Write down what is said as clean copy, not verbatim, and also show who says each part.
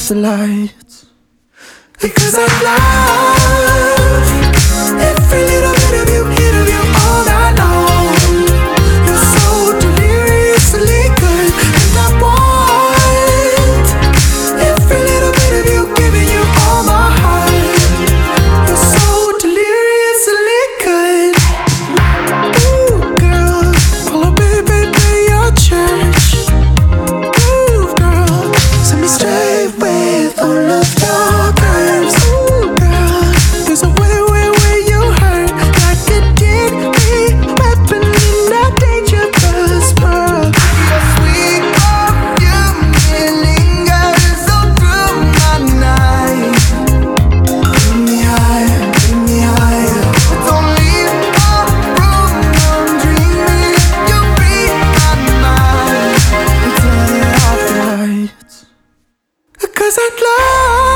Speaker 1: the lights. Because I love every little bit of you, all night long. You're so deliriously good, and I want every little bit of you, giving you all my heart. You're so deliriously good. Ooh, girl, follow baby to your church. Ooh, girl, set me straight with all of your curves. Ooh, girl, there's a way you hurt like it did me, weapon in that dangerous world.
Speaker 2: Your sweet perfume, it lingers all through my night.
Speaker 1: Bring me higher, bring me higher.
Speaker 2: Don't leave my room, I'm dreaming. You read my mind.
Speaker 1: Turn off the lights. Because I love